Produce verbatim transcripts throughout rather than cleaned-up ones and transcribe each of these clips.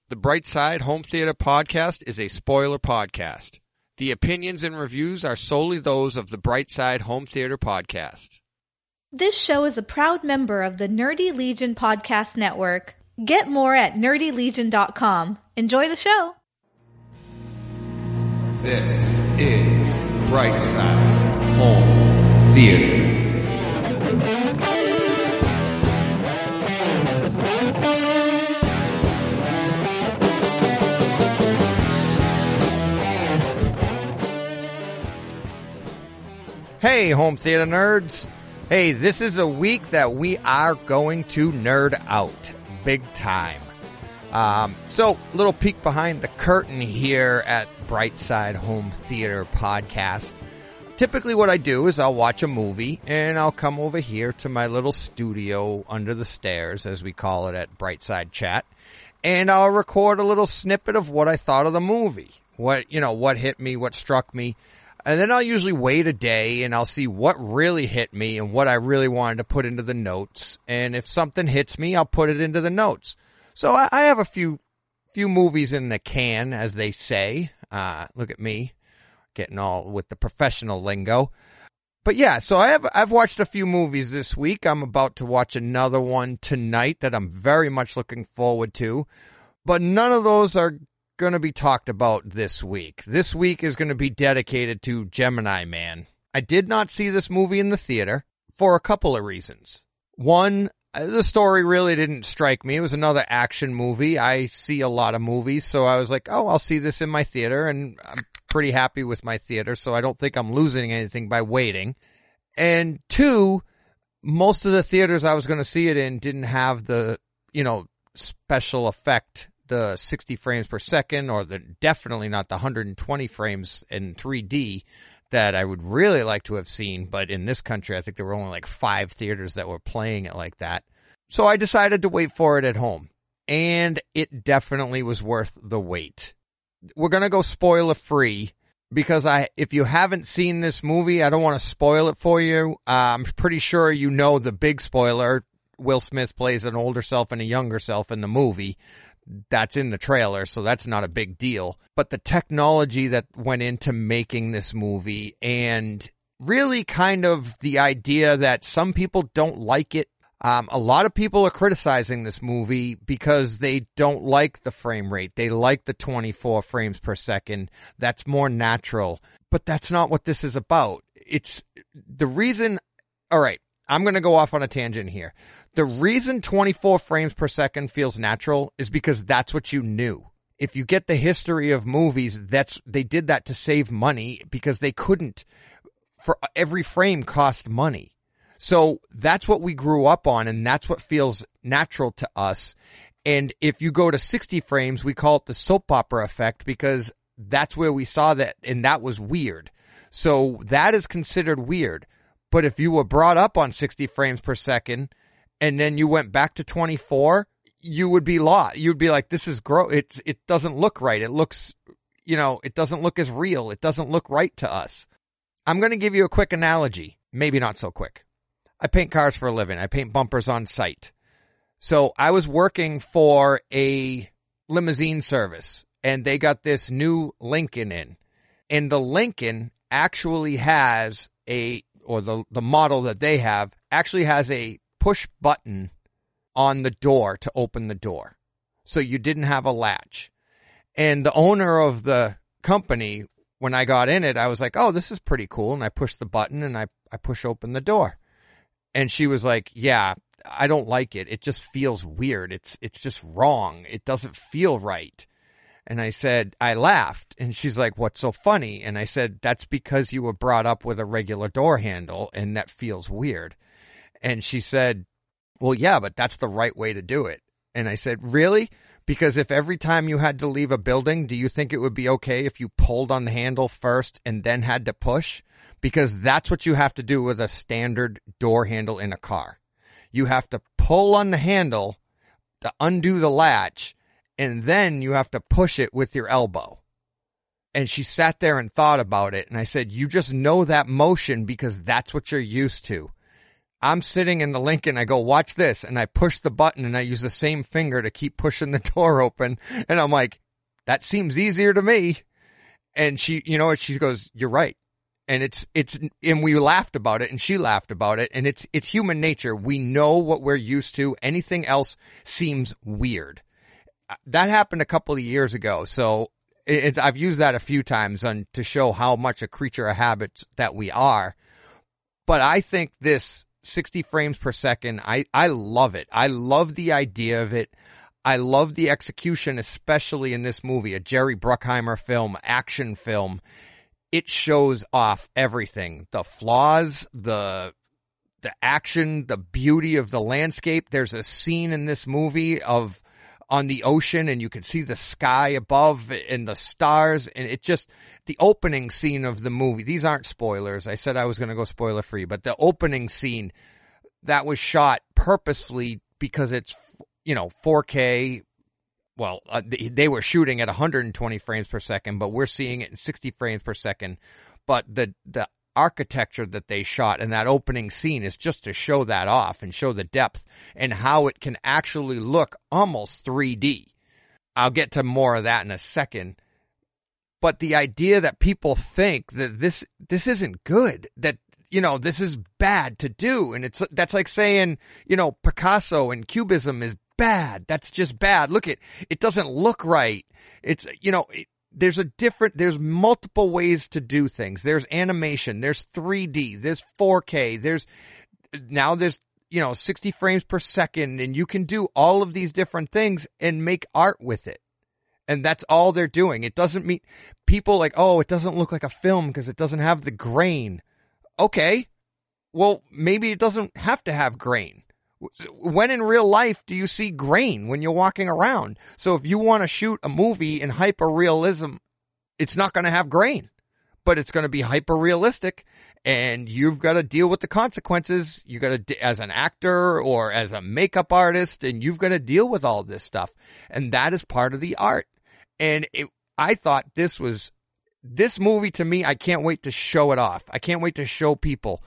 The Brightside Home Theater Podcast is a spoiler podcast. The opinions and reviews are solely those of the Brightside Home Theater Podcast. This show is a proud member of the Nerdy Legion Podcast Network. Get more at nerdy legion dot com. Enjoy the show. This is Brightside Home Theater. Hey, home theater nerds. Hey, this is a week that we are going to nerd out big time. Um, so, little peek behind the curtain here at Brightside Home Theater Podcast. Typically what I do is I'll watch a movie and I'll come over here to my little studio under the stairs, as we call it at Brightside Chat, and I'll record a little snippet of what I thought of the movie. What, you know, what hit me, what struck me. And then I'll usually wait a day and I'll see what really hit me and what I really wanted to put into the notes. And if something hits me, I'll put it into the notes. So I, I have a few, few movies in the can, as they say. Uh, look at me getting all with the professional lingo. But yeah, so I have, I've watched a few movies this week. I'm about to watch another one tonight that I'm very much looking forward to. But none of those are going to be talked about this week. This week is going to be dedicated to Gemini Man. I did not see this movie in the theater for a couple of reasons. One, the story really didn't strike me. It was another action movie. I see a lot of movies, so I was like, oh, I'll see this in my theater, and I'm pretty happy with my theater, so I don't think I'm losing anything by waiting. And two, most of the theaters I was going to see it in didn't have the, you know, special effect, the sixty frames per second, or the definitely not the one hundred twenty frames in three D that I would really like to have seen. But in this country, I think there were only like five theaters that were playing it like that. So I decided to wait for it at home, and it definitely was worth the wait. We're going to go spoiler free because I, if you haven't seen this movie, I don't want to spoil it for you. Uh, I'm pretty sure you know the big spoiler. Will Smith plays an older self and a younger self in the movie. That's in the trailer, so that's not a big deal. But the technology that went into making this movie, and really kind of the idea that some people don't like it. Um, a lot of people are criticizing this movie because they don't like the frame rate. They like the twenty-four frames per second. That's more natural. But that's not what this is about. It's the reason. All right, I'm going to go off on a tangent here. The reason twenty-four frames per second feels natural is because that's what you knew. If you get the history of movies, that's, they did that to save money because they couldn't, for every frame cost money. So that's what we grew up on, and that's what feels natural to us. And if you go to sixty frames, we call it the soap opera effect because that's where we saw that, and that was weird. So that is considered weird. But if you were brought up on sixty frames per second, and then you went back to twenty-four, you would be lost. You'd be like, this is gross. It, it doesn't look right. It looks, you know, it doesn't look as real. It doesn't look right to us. I'm going to give you a quick analogy. Maybe not so quick. I paint cars for a living. I paint bumpers on site. So I was working for a limousine service, and they got this new Lincoln in. And the Lincoln actually has a, or the, the model that they have actually has a push button on the door to open the door. So you didn't have a latch. And the owner of the company, when I got in it, I was like, oh, this is pretty cool. And I pushed the button and I, I push open the door. And she was like, yeah, I don't like it. It just feels weird. It's, it's just wrong. It doesn't feel right. And I said, I laughed. And she's like, what's so funny? And I said, that's because you were brought up with a regular door handle and that feels weird. And she said, well, yeah, but that's the right way to do it. And I said, really? Because if every time you had to leave a building, do you think it would be okay if you pulled on the handle first and then had to push? Because that's what you have to do with a standard door handle in a car. You have to pull on the handle to undo the latch, and then you have to push it with your elbow. And she sat there and thought about it, and I said, you just know that motion because that's what you're used to. I'm sitting in the Lincoln. I go, watch this. And I push the button and I use the same finger to keep pushing the door open. And I'm like, that seems easier to me. And she, you know, she goes, you're right. And it's, it's, and we laughed about it and she laughed about it. And it's, it's human nature. We know what we're used to. Anything else seems weird. That happened a couple of years ago. So it, I've used that a few times on to show how much a creature of habits that we are. But I think this sixty frames per second, I, I love it. I love the idea of it. I love the execution, especially in this movie, a Jerry Bruckheimer film, action film. It shows off everything. The flaws, the the action, the beauty of the landscape. There's a scene in this movie of on the ocean and you can see the sky above and the stars. And it just, the opening scene of the movie, these aren't spoilers. I said I was going to go spoiler free, but the opening scene that was shot purposefully because it's, you know, four K. Well, uh, they, they were shooting at one hundred twenty frames per second, but we're seeing it in sixty frames per second. But the, the architecture that they shot in that opening scene is just to show that off and show the depth and how it can actually look almost three D. I'll get to more of that in a second. But the idea that people think that this, this isn't good, that, you know, this is bad to do. And it's, that's like saying, you know, Picasso and Cubism is bad. That's just bad. Look at it. Doesn't look right. It's, you know, it, there's a different, there's multiple ways to do things. There's animation. There's three D. There's four K. There's now there's, you know, sixty frames per second and you can do all of these different things and make art with it. And that's all they're doing. It doesn't mean people like, oh, it doesn't look like a film because it doesn't have the grain. Okay. Well, maybe it doesn't have to have grain. When in real life do you see grain when you're walking around? So if you want to shoot a movie in hyper-realism, it's not going to have grain, but it's going to be hyper-realistic, and you've got to deal with the consequences. You got to, as an actor or as a makeup artist, and you've got to deal with all this stuff, and that is part of the art. And it, I thought this was, this movie to me, I can't wait to show it off. I can't wait to show people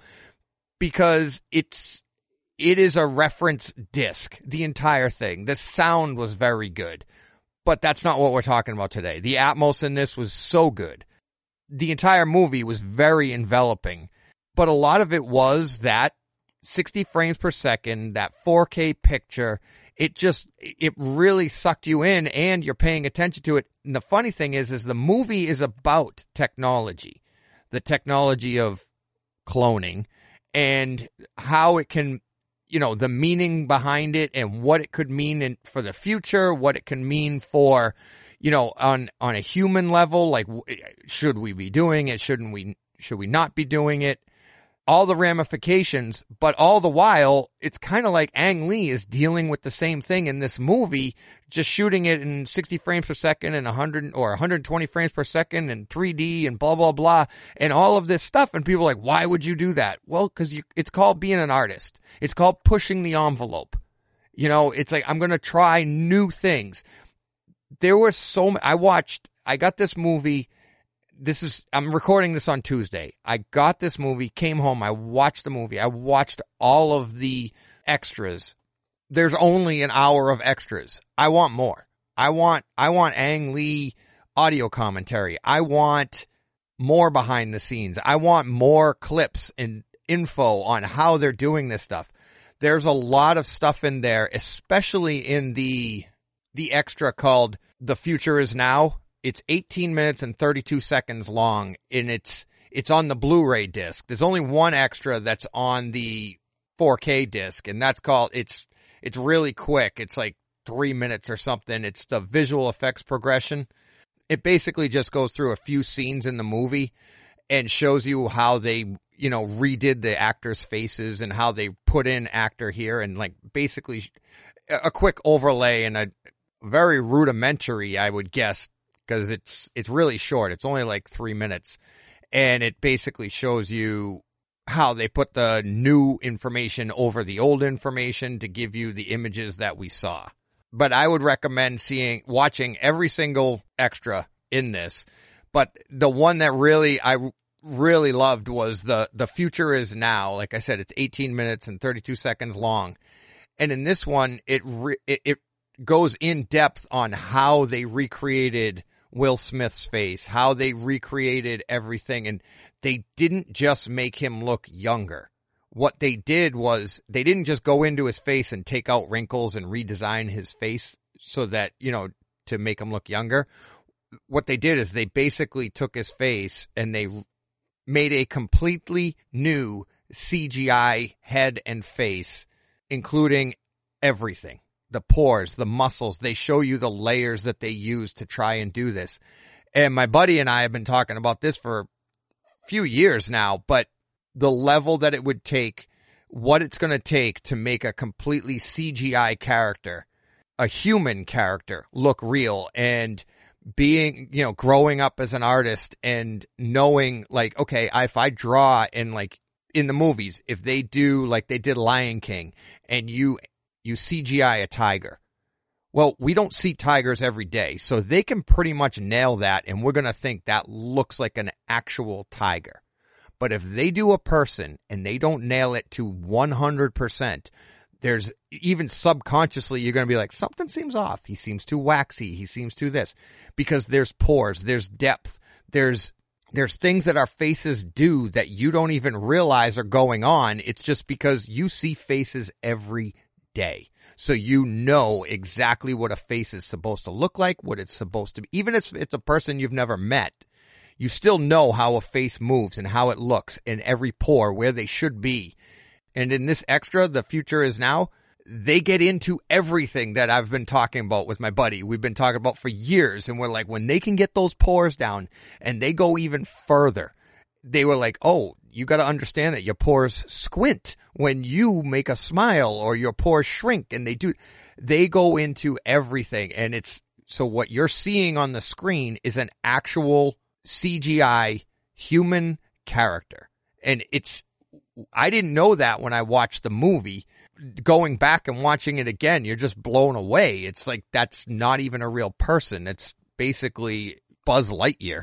because it's, It is a reference disc, the entire thing. The sound was very good, but that's not what we're talking about today. The Atmos in this was so good. The entire movie was very enveloping, but a lot of it was that sixty frames per second, that four K picture. It just, it really sucked you in and you're paying attention to it. And the funny thing is, is the movie is about technology, the technology of cloning and how it can, you know, the meaning behind it and what it could mean in, for the future, what it can mean for, you know, on, on a human level, like, should we be doing it? Shouldn't we, should we not be doing it? All the ramifications, but all the while, it's kind of like Ang Lee is dealing with the same thing in this movie, just shooting it in sixty frames per second and one hundred or one hundred twenty frames per second and three D and blah, blah, blah, and all of this stuff. And people are like, why would you do that? Well, because you, it's called being an artist. It's called pushing the envelope. You know, it's like, I'm going to try new things. There were so many, I watched, I got this movie. This is, I'm recording this on Tuesday. I got this movie, came home, I watched the movie. I watched all of the extras. There's only an hour of extras. I want more. I want, I want Ang Lee audio commentary. I want more behind the scenes. I want more clips and info on how they're doing this stuff. There's a lot of stuff in there, especially in the, the extra called The Future Is Now. It's eighteen minutes and thirty-two seconds long, and it's it's on the Blu-ray disc. There's only one extra that's on the four K disc, and that's called, it's it's really quick. It's like three minutes or something. It's the visual effects progression. It basically just goes through a few scenes in the movie and shows you how they, you know, redid the actors' faces and how they put in actor here, and like basically a quick overlay and a very rudimentary, I would guess, because it's it's really short. It's only like three minutes. And it basically shows you how they put the new information over the old information to give you the images that we saw. But I would recommend seeing, watching every single extra in this. But the one that really I really loved was the, the future is now. Like I said, it's eighteen minutes and thirty-two seconds long. And in this one, it, re, it, it goes in depth on how they recreated Will Smith's face, how they recreated everything. And they didn't just make him look younger. What they did was they didn't just go into his face and take out wrinkles and redesign his face so that, you know, to make him look younger. What they did is they basically took his face and they made a completely new C G I head and face, including everything. The pores, the muscles, they show you the layers that they use to try and do this. And my buddy and I have been talking about this for a few years now, but the level that it would take, what it's going to take to make a completely C G I character, a human character, look real, and being, you know, growing up as an artist and knowing like, okay, if I draw and like in the movies, if they do like they did Lion King and you you C G I a tiger. Well, we don't see tigers every day, so they can pretty much nail that, and we're going to think that looks like an actual tiger. But if they do a person and they don't nail it to one hundred percent, there's even subconsciously, you're going to be like, something seems off. He seems too waxy. He seems too this. Because there's pores, there's depth, there's There's things that our faces do that you don't even realize are going on. It's just because you see faces every day. So you know exactly what a face is supposed to look like, what it's supposed to be. Even if it's a person you've never met, you still know how a face moves and how it looks in every pore, where they should be. And in this extra, The Future Is Now, they get into everything that I've been talking about with my buddy. We've been talking about for years. And we're like, when they can get those pores down and they go even further, they were like, oh, you got to understand that your pores squint when you make a smile, or your pores shrink, and they do, they go into everything. And it's, so what you're seeing on the screen is an actual C G I human character. And it's, I didn't know that when I watched the movie. Going back and watching it again, you're just blown away. It's like, that's not even a real person. It's basically Buzz Lightyear.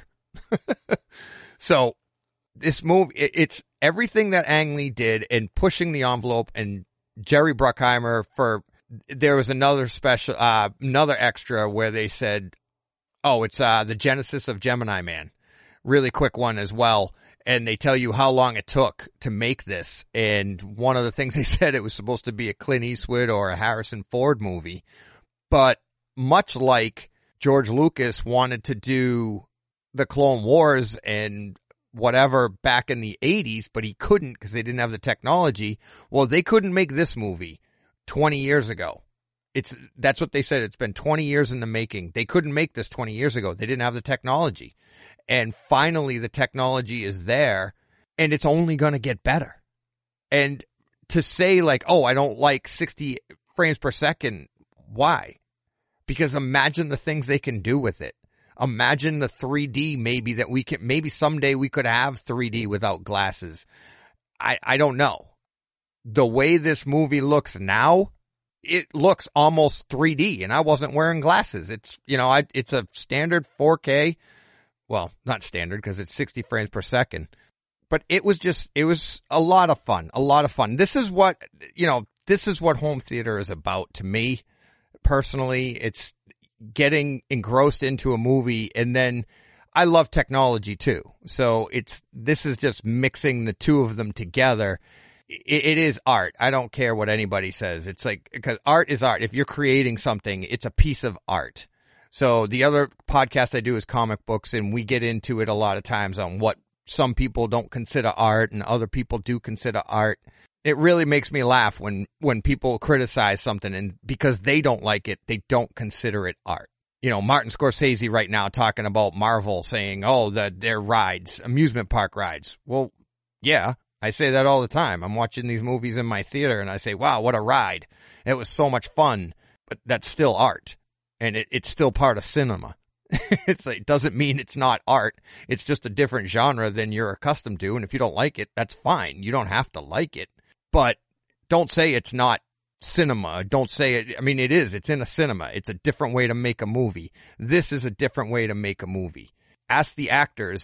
So this movie, it's everything that Ang Lee did in pushing the envelope, and Jerry Bruckheimer for, there was another special, uh, another extra where they said, oh, it's, uh, the genesis of Gemini Man. Really quick one as well. And they tell you how long it took to make this. And one of the things they said, it was supposed to be a Clint Eastwood or a Harrison Ford movie. But much like George Lucas wanted to do the Clone Wars and whatever back in the eighties, but he couldn't because they didn't have the technology. Well, they couldn't make this movie twenty years ago. It's, that's what they said. It's been twenty years in the making. They couldn't make this twenty years ago. They didn't have the technology. And finally, the technology is there, and it's only going to get better. And to say like, oh, I don't like sixty frames per second, why? Because imagine the things they can do with it. Imagine the three D maybe that we can, maybe someday we could have three D without glasses. I, I don't know. The way this movie looks now, it looks almost three D, and I wasn't wearing glasses. It's, you know, I, it's a standard four K. Well, not standard because it's sixty frames per second, but it was just, it was a lot of fun, a lot of fun. This is what, you know, this is what home theater is about to me personally. It's getting engrossed into a movie, and then I love technology too. So it's, this is just mixing the two of them together. It, it is art. I don't care what anybody says. It's like, because art is art. If you're creating something, it's a piece of art. So the other podcast I do is comic books, and we get into it a lot of times on what some people don't consider art and other people do consider art. It really makes me laugh when, when people criticize something, and because they don't like it, they don't consider it art. You know, Martin Scorsese right now talking about Marvel, saying, oh, the, their rides, amusement park rides. Well, yeah, I say that all the time. I'm watching these movies in my theater and I say, wow, what a ride. It was so much fun, but that's still art. And it, it's still part of cinema. It's like, it doesn't mean it's not art. It's just a different genre than you're accustomed to. And if you don't like it, that's fine. You don't have to like it. But don't say it's not cinema. Don't say it. I mean, it is. It's in a cinema. It's a different way to make a movie. This is a different way to make a movie. Ask the actors.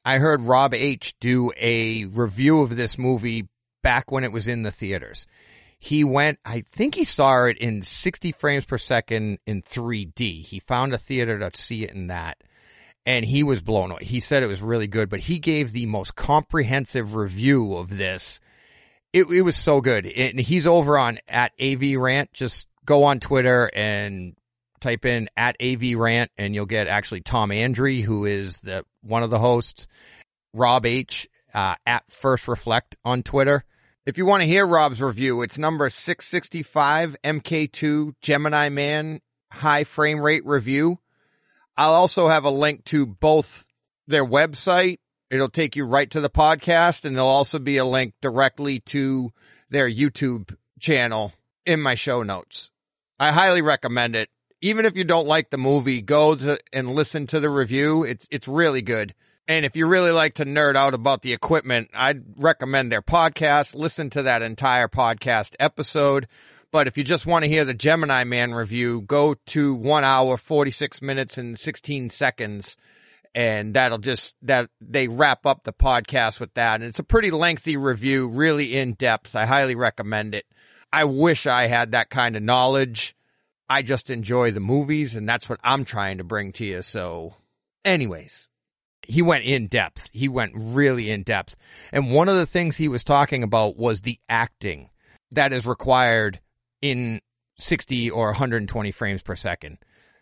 I heard Rob H. do a review of this movie back when it was in the theaters. He went, I think he saw it in sixty frames per second in three D. He found a theater to see it in that. And he was blown away. He said it was really good, but he gave the most comprehensive review of this. It, it was so good. And he's over on at A V Rant. Just go on Twitter and type in at A V Rant, and you'll get actually Tom Andry, who is the one of the hosts, Rob H, uh, at First Reflect on Twitter. If you want to hear Rob's review, it's number six sixty-five, M K two Gemini Man high frame rate review. I'll also have a link to both their website. It'll take you right to the podcast, and there'll also be a link directly to their YouTube channel in my show notes. I highly recommend it. Even if you don't like the movie, go to and listen to the review. It's it's really good. And if you really like to nerd out about the equipment, I'd recommend their podcast. Listen to that entire podcast episode. But if you just want to hear the Gemini Man review, go to one hour, forty-six minutes and sixteen seconds. And that'll just, that they wrap up the podcast with that. And it's a pretty lengthy review, really in depth. I highly recommend it. I wish I had that kind of knowledge. I just enjoy the movies, and that's what I'm trying to bring to you. So anyways, he went in depth. He went really in depth. And one of the things he was talking about was the acting that is required in sixty or one hundred twenty frames per second.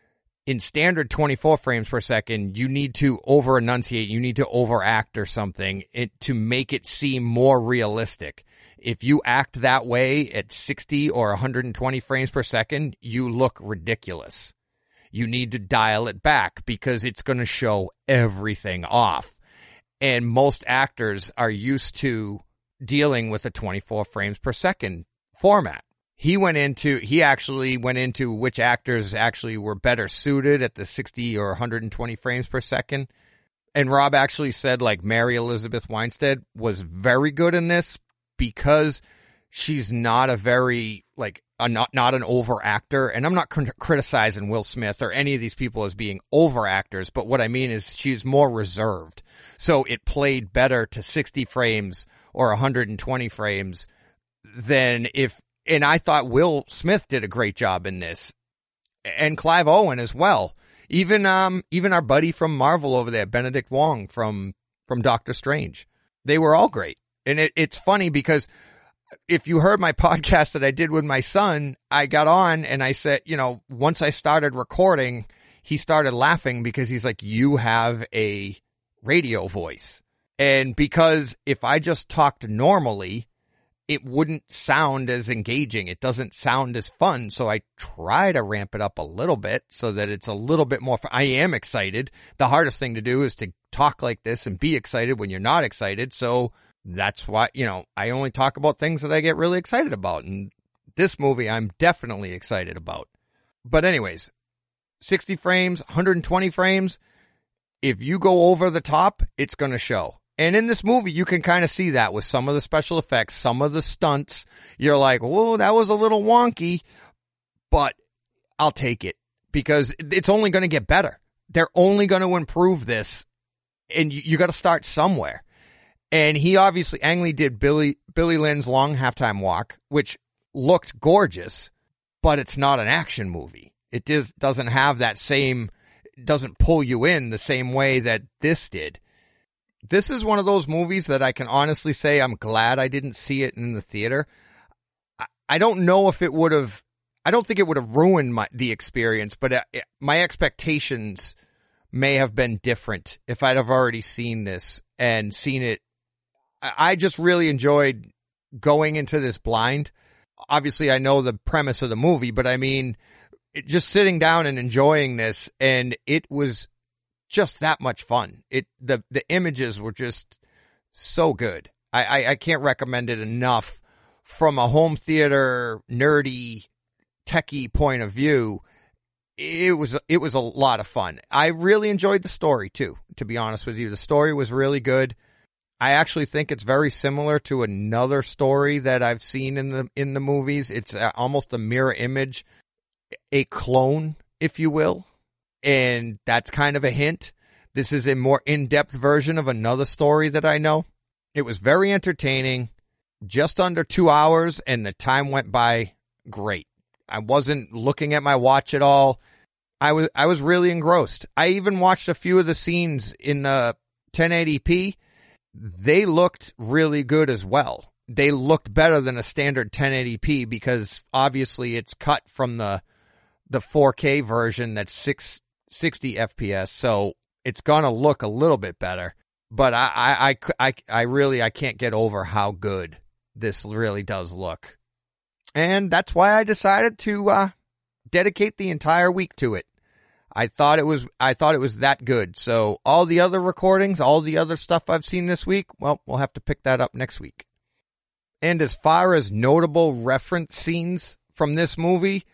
In standard twenty-four frames per second, you need to over enunciate, you need to overact or something it, to make it seem more realistic. If you act that way at sixty or one hundred twenty frames per second, you look ridiculous. You need to dial it back because it's going to show everything off. And most actors are used to dealing with a twenty-four frames per second format. He went into, he actually went into which actors actually were better suited at the sixty or one hundred twenty frames per second. And Rob actually said like Mary Elizabeth Winstead was very good in this because she's not a very, like, a not, not an over actor. And I'm not cr- criticizing Will Smith or any of these people as being over actors, but what I mean is she's more reserved. So it played better to sixty frames or one hundred twenty frames than if, and I thought Will Smith did a great job in this, and Clive Owen as well. Even um even our buddy from Marvel over there, Benedict Wong from from Doctor Strange, they were all great. And it, it's funny because if you heard my podcast that I did with my son, I got on and I said, you know, once I started recording, he started laughing because he's like, you have a radio voice. And because if I just talked normally, it wouldn't sound as engaging. It doesn't sound as fun. So I try to ramp it up a little bit so that it's a little bit more fun. I am excited. The hardest thing to do is to talk like this and be excited when you're not excited. So that's why, you know, I only talk about things that I get really excited about. And this movie, I'm definitely excited about. But anyways, sixty frames, one hundred twenty frames. If you go over the top, it's going to show. And in this movie, you can kind of see that with some of the special effects, some of the stunts. You're like, whoa, that was a little wonky, but I'll take it because it's only going to get better. They're only going to improve this, and you, you got to start somewhere. And he obviously, Ang Lee did Billy, Billy Lynn's Long Halftime Walk, which looked gorgeous, but it's not an action movie. It does, doesn't have that same, doesn't pull you in the same way that this did. This is one of those movies that I can honestly say I'm glad I didn't see it in the theater. I, I don't know if it would have, I don't think it would have ruined my, the experience, but uh, my expectations may have been different if I'd have already seen this and seen it. I, I just really enjoyed going into this blind. Obviously, I know the premise of the movie, but I mean, it, just sitting down and enjoying this, and it was just that much fun. It the the images were just so good. I, I, I can't recommend it enough from a home theater nerdy techie point of view. It was it was a lot of fun. I really enjoyed the story too, to be honest with you. The story was really good. I actually think it's very similar to another story that I've seen in the in the movies. It's almost a mirror image, a clone, if you will. And that's kind of a hint. This is a more in-depth version of another story that I know. It was very entertaining, just under two hours, and the time went by great. I wasn't looking at my watch at all. I was I was really engrossed. I even watched a few of the scenes in uh, ten eighty p. They looked really good as well. They looked better than a standard ten eighty p because obviously it's cut from the the four K version that's six sixty F P S, so it's gonna look a little bit better. But I I, I, I, I really I can't get over how good this really does look. And that's why I decided to uh, dedicate the entire week to it. I thought it was I thought it was that good. So all the other recordings, all the other stuff I've seen this week, well, we'll have to pick that up next week. And as far as notable reference scenes from this movie,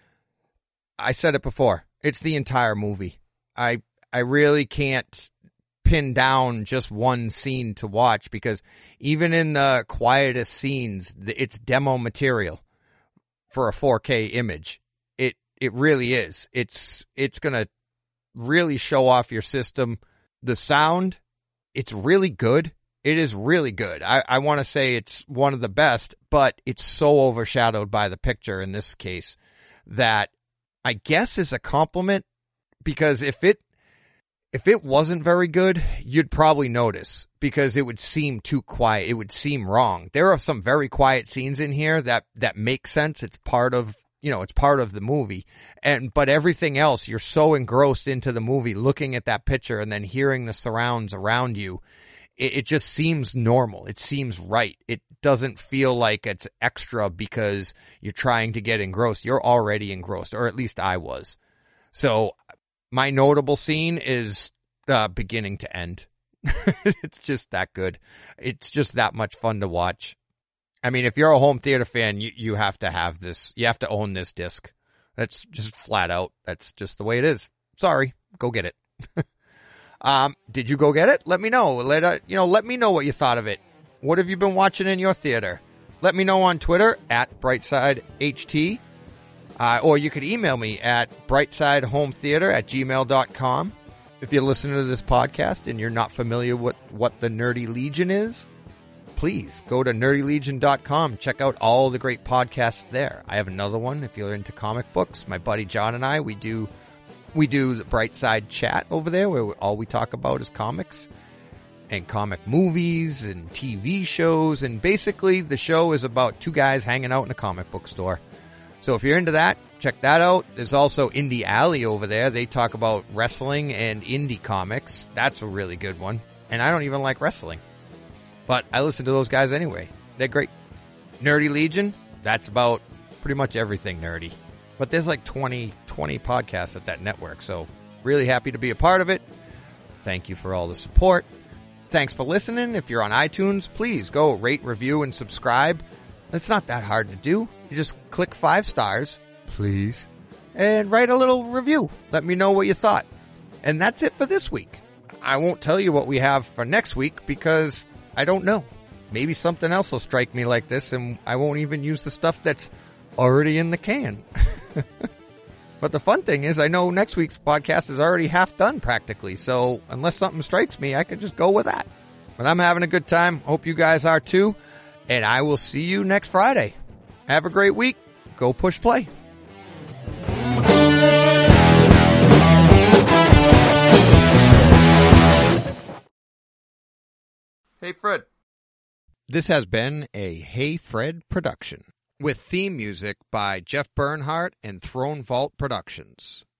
I said it before, it's the entire movie. I I really can't pin down just one scene to watch because even in the quietest scenes, it's demo material for a four K image. It it really is. It's it's going to really show off your system. The sound, it's really good. It is really good. I, I want to say it's one of the best, but it's so overshadowed by the picture in this case that I guess is a compliment, because if it if it wasn't very good, you'd probably notice because it would seem too quiet. It would seem wrong. There are some very quiet scenes in here that, that make sense. It's part of, you know, it's part of the movie. And, but everything else, you're so engrossed into the movie, looking at that picture and then hearing the surrounds around you. It, it just seems normal. It seems right. It doesn't feel like it's extra because you're trying to get engrossed. You're already engrossed, or at least I was. So my notable scene is uh, beginning to end. It's just that good. It's just that much fun to watch. I mean, if you're a home theater fan, you, you have to have this. You have to own this disc. That's just flat out. That's just the way it is. Sorry. Go get it. um, did you go get it? Let me know. Let uh, you know. Let me know what you thought of it. What have you been watching in your theater? Let me know on Twitter at BrightsideHT. Uh, or you could email me at brightsidehometheater at gmail dot com. If you're listening to this podcast and you're not familiar with what the Nerdy Legion is, please go to nerdy legion dot com. Check out all the great podcasts there. I have another one if you're into comic books. My buddy John and I, we do we do the Brightside Chat over there, where all we talk about is comics and comic movies and T V shows. And basically the show is about two guys hanging out in a comic book store. So if you're into that, check that out. There's also Indie Alley over there. They talk about wrestling and indie comics. That's a really good one. And I don't even like wrestling, but I listen to those guys anyway. They're great. Nerdy Legion, that's about pretty much everything nerdy. But there's like twenty, twenty podcasts at that network. So really happy to be a part of it. Thank you for all the support. Thanks for listening. If you're on iTunes, please go rate, review, and subscribe. It's not that hard to do. You just click five stars, please, and write a little review. Let me know what you thought. And that's it for this week. I won't tell you what we have for next week because I don't know. Maybe something else will strike me like this and I won't even use the stuff that's already in the can. But the fun thing is I know next week's podcast is already half done practically. So unless something strikes me, I can just go with that. But I'm having a good time. Hope you guys are too. And I will see you next Friday. Have a great week. Go push play. Hey, Fred. This has been a Hey Fred production with theme music by Jeff Bernhardt and Throne Vault Productions.